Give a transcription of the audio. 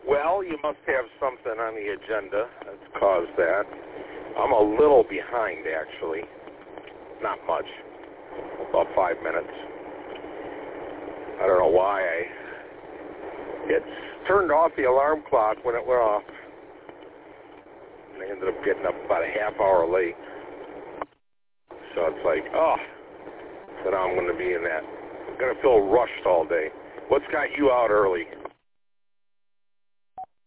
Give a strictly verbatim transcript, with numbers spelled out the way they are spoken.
Well, you must have something on the agenda that's caused that. I'm a little behind, actually. Not much. About five minutes. I don't know why I... It's turned off the alarm clock when it went off. And I ended up getting up about a half hour late. So it's like, oh. So now I'm going to be in that. I'm going to feel rushed all day. What's got you out early?